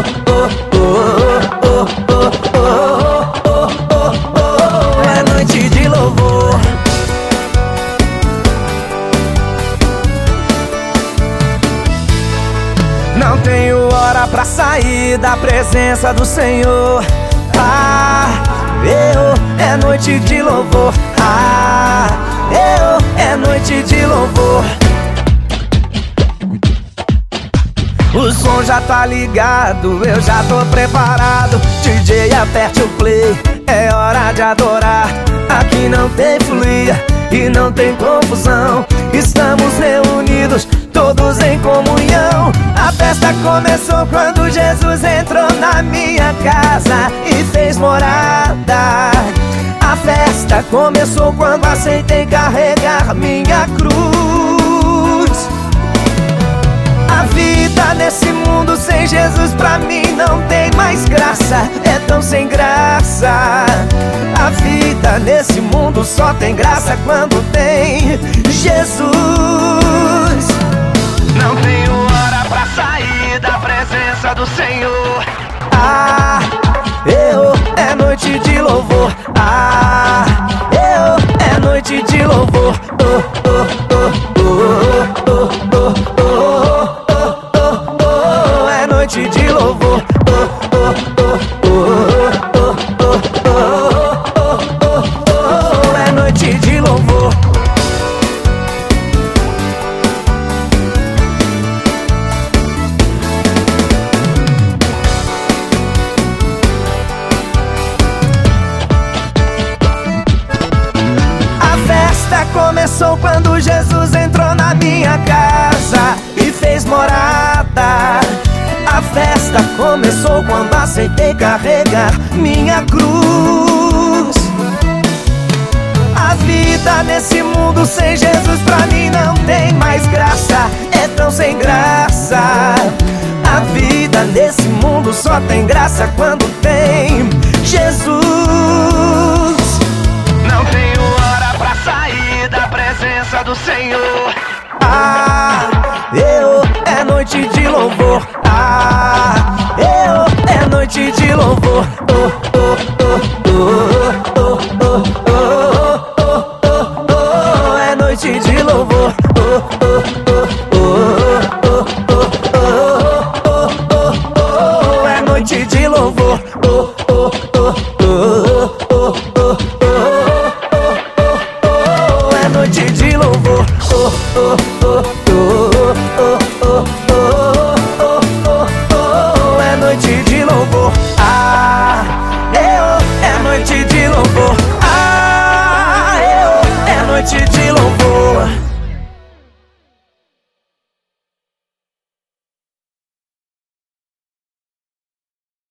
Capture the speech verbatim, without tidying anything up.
É noite de louvor. Não tenho hora pra sair da presença do Senhor. Ah, eu, é noite de louvor. Ah, eu, é noite de louvor. O som já tá ligado, eu já tô preparado. D J, aperte o play, é hora de adorar. Aqui não tem folia e não tem confusão. Estamos reunidos, todos em comunhão. A festa começou quando Jesus entrou na minha casa e fez morada. A festa começou quando aceitei carregar minha cruz. A vida nesse mundo sem Jesus pra mim não tem mais graça. É tão sem graça. A vida nesse mundo só tem graça quando tem Jesus. Não tenho hora pra sair da presença do Senhor. Ah, eu, é noite de louvor. Ah, eu, é noite de louvor. Oh, oh, oh, oh, oh, oh, oh, oh, oh, oh, é noite de louvor. Oh, oh, oh, oh, oh, oh, oh, oh, oh, é noite de louvor. Começou quando Jesus entrou na minha casa e fez morada. A festa começou quando aceitei carregar minha cruz. A vida nesse mundo sem Jesus pra mim não tem mais graça. É tão sem graça. A vida nesse mundo só tem graça quando tem Jesus. Não tenho hora pra sair da presença do Senhor. Ah, eu, é noite de louvor. Ah, eu, é noite de louvor. Oh, oh, oh, oh, oh, oh, oh, oh, oh, oh, é noite de louvor. Oh, oh, oh, oh, oh, oh, oh, oh, oh, é noite de louvor. Oh, oh, oh, oh, oh, oh, oh, é noite de louvor. Oh, oh, oh, oh, oh, oh, oh, oh, oh, é noite de louvor. Ah, eu, é noite de louvor. Ah, eu, é noite de louvor.